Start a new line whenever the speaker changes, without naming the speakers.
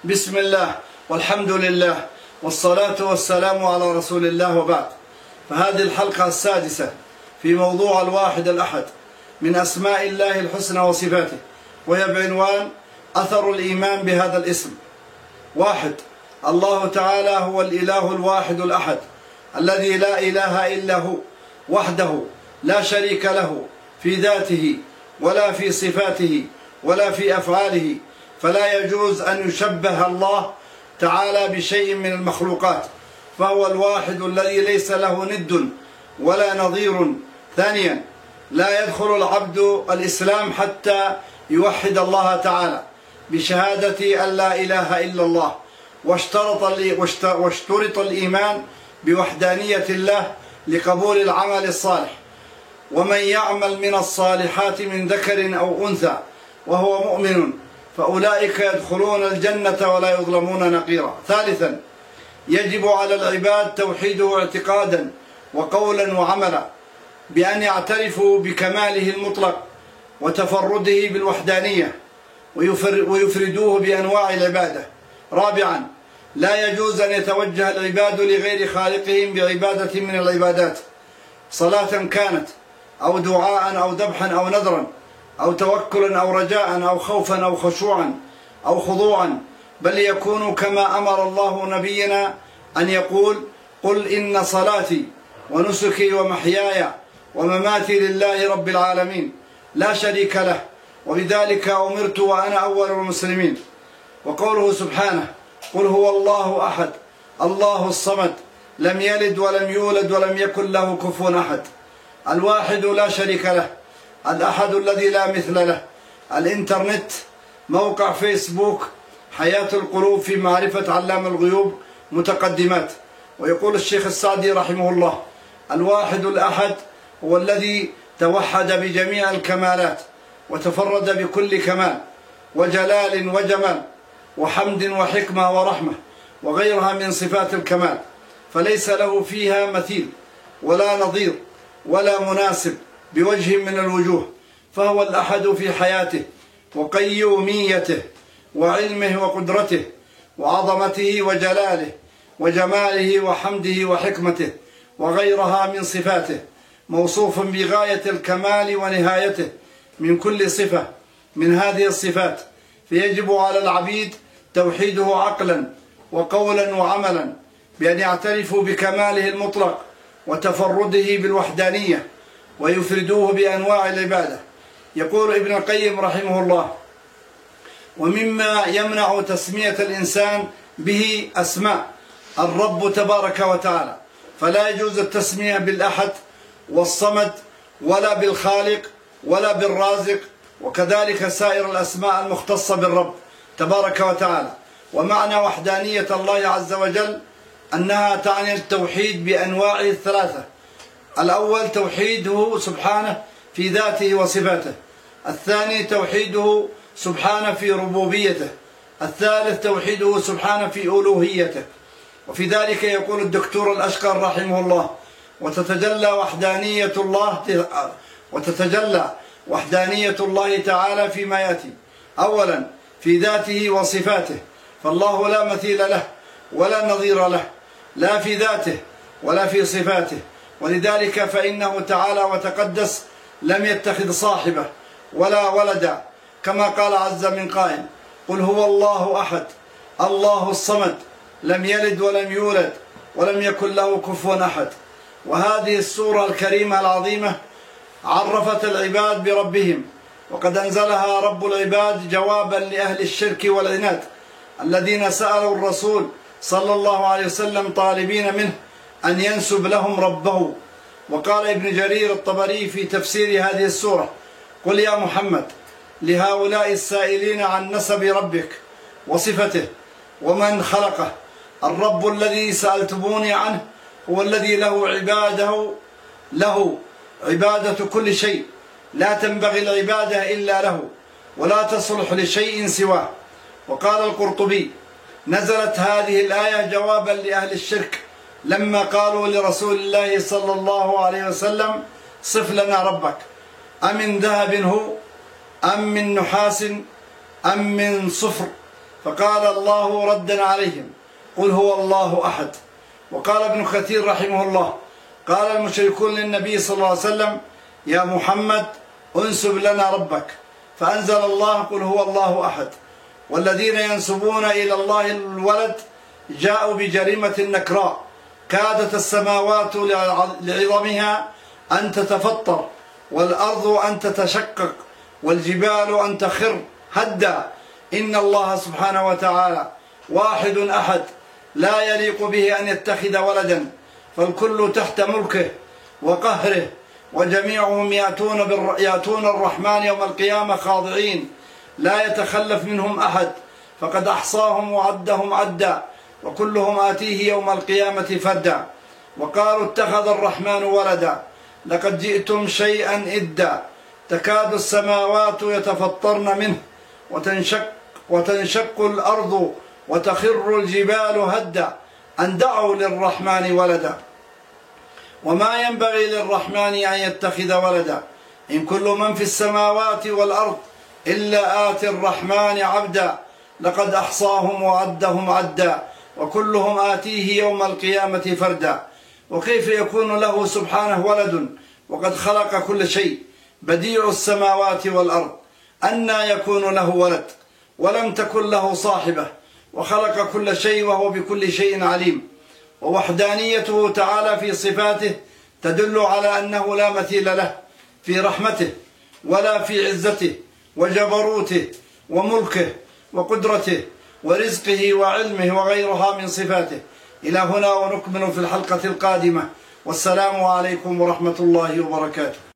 بسم الله والحمد لله والصلاة والسلام على رسول الله، وبعد. فهذه الحلقة السادسة في موضوع الواحد الأحد من أسماء الله الحسنى وصفاته، وهي بعنوان أثر الإيمان بهذا الاسم. واحد، الله تعالى هو الإله الواحد الأحد الذي لا إله إلا هو وحده لا شريك له في ذاته ولا في صفاته ولا في أفعاله، فلا يجوز أن يشبه الله تعالى بشيء من المخلوقات، فهو الواحد الذي ليس له ند ولا نظير. ثانيا، لا يدخل العبد الإسلام حتى يوحد الله تعالى بشهادة أن لا إله إلا الله، واشترط الإيمان بوحدانية الله لقبول العمل الصالح. ومن يعمل من الصالحات من ذكر أو أنثى وهو مؤمن فأولئك يدخلون الجنة ولا يظلمون نقيرا. ثالثا، يجب على العباد توحيده اعتقادا وقولا وعملا بأن يعترفوا بكماله المطلق وتفرده بالوحدانية ويفردوه بأنواع العبادة. رابعا، لا يجوز أن يتوجه العباد لغير خالقهم بعبادة من العبادات، صلاة كانت أو دعاء أو ذبحا أو نذرا أو توكلا أو رجاء أو خوفا أو خشوعا أو خضوعا، بل يكونوا كما أمر الله نبينا أن يقول: قل إن صلاتي ونسكي ومحياي ومماتي لله رب العالمين لا شريك له وبذلك أمرت وأنا أول المسلمين. وقوله سبحانه: قل هو الله أحد الله الصمد لم يلد ولم يولد ولم يكن له كفوا أحد. الواحد لا شريك له، الأحد الذي لا مثل له. الإنترنت، موقع فيسبوك، حياة القلوب في معرفة علام الغيوب، متقدمات. ويقول الشيخ السعدي رحمه الله: الواحد الأحد هو الذي توحد بجميع الكمالات وتفرد بكل كمال وجلال وجمال وحمد وحكمة ورحمة وغيرها من صفات الكمال، فليس له فيها مثيل ولا نظير ولا مناسب بوجه من الوجوه، فهو الأحد في حياته وقيوميته وعلمه وقدرته وعظمته وجلاله وجماله وحمده وحكمته وغيرها من صفاته، موصوف بغاية الكمال ونهايته من كل صفة من هذه الصفات. فيجب على العبيد توحيده عقلا وقولا وعملا بأن يعترفوا بكماله المطلق وتفرده بالوحدانية ويفردوه بأنواع العبادة. يقول ابن القيم رحمه الله: ومما يمنع تسمية الإنسان به أسماء الرب تبارك وتعالى، فلا يجوز التسمية بالأحد والصمد ولا بالخالق ولا بالرازق، وكذلك سائر الأسماء المختصة بالرب تبارك وتعالى. ومعنى وحدانية الله عز وجل أنها تعني التوحيد بأنواعه الثلاثة: الأول توحيده سبحانه في ذاته وصفاته، الثاني توحيده سبحانه في ربوبيته، الثالث توحيده سبحانه في ألوهيته. وفي ذلك يقول الدكتور الأشقر رحمه الله: وتتجلى وحدانية الله تعالى فيما يأتي. أولا في ذاته وصفاته، فالله لا مثيل له ولا نظير له، لا في ذاته ولا في صفاته، ولذلك فإنه تعالى وتقدس لم يتخذ صاحبه ولا ولدا، كما قال عز من قائل: قل هو الله أحد الله الصمد لم يلد ولم يولد ولم يكن له كفوا أحد. وهذه السورة الكريمة العظيمة عرفت العباد بربهم، وقد أنزلها رب العباد جوابا لأهل الشرك والعناد الذين سألوا الرسول صلى الله عليه وسلم طالبين منه أن ينسب لهم ربه. وقال ابن جرير الطبري في تفسير هذه السورة: قل يا محمد لهؤلاء السائلين عن نسب ربك وصفته ومن خلقه: الرب الذي سألتموني عنه هو الذي له عبادة كل شيء، لا تنبغي العبادة إلا له ولا تصلح لشيء سواه. وقال القرطبي: نزلت هذه الآية جوابا لأهل الشرك لما قالوا لرسول الله صلى الله عليه وسلم: صف لنا ربك، أمن ذهب هو أم من نحاس أم من صفر؟ فقال الله ردا عليهم: قل هو الله أحد. وقال ابن كثير رحمه الله: قال المشركون للنبي صلى الله عليه وسلم: يا محمد انسب لنا ربك، فأنزل الله: قل هو الله أحد. والذين ينسبون إلى الله الولد جاءوا بجريمة نكراء كادت السماوات لعظمها أن تتفطر، والأرض أن تتشقق، والجبال أن تخر هدا. إن الله سبحانه وتعالى واحد أحد، لا يليق به أن يتخذ ولدا، فالكل تحت ملكه وقهره، وجميعهم يأتون الرحمن يوم القيامة خاضعين، لا يتخلف منهم أحد، فقد أحصاهم وعدهم عدا، وكلهم آتيه يوم القيامة فردا. وقالوا: اتخذ الرحمن ولدا، لقد جئتم شيئا إدا، تكاد السماوات يتفطرن منه، وتنشق الأرض وتخر الجبال هدا، أن دعوا للرحمن ولدا. وما ينبغي للرحمن أن يتخذ ولدا، إن كل من في السماوات والأرض إلا آتي الرحمن عبدا، لقد أحصاهم وعدهم عدا، وكلهم آتيه يوم القيامة فردا. وكيف يكون له سبحانه ولد وقد خلق كل شيء، بديع السماوات والأرض، أنى يكون له ولد ولم تكن له صاحبة، وخلق كل شيء وهو بكل شيء عليم. ووحدانيته تعالى في صفاته تدل على أنه لا مثيل له في رحمته، ولا في عزته وجبروته وملكه وقدرته ورزقه وعلمه وغيرها من صفاته. إلى هنا، ونكمل في الحلقة القادمة، والسلام عليكم ورحمة الله وبركاته.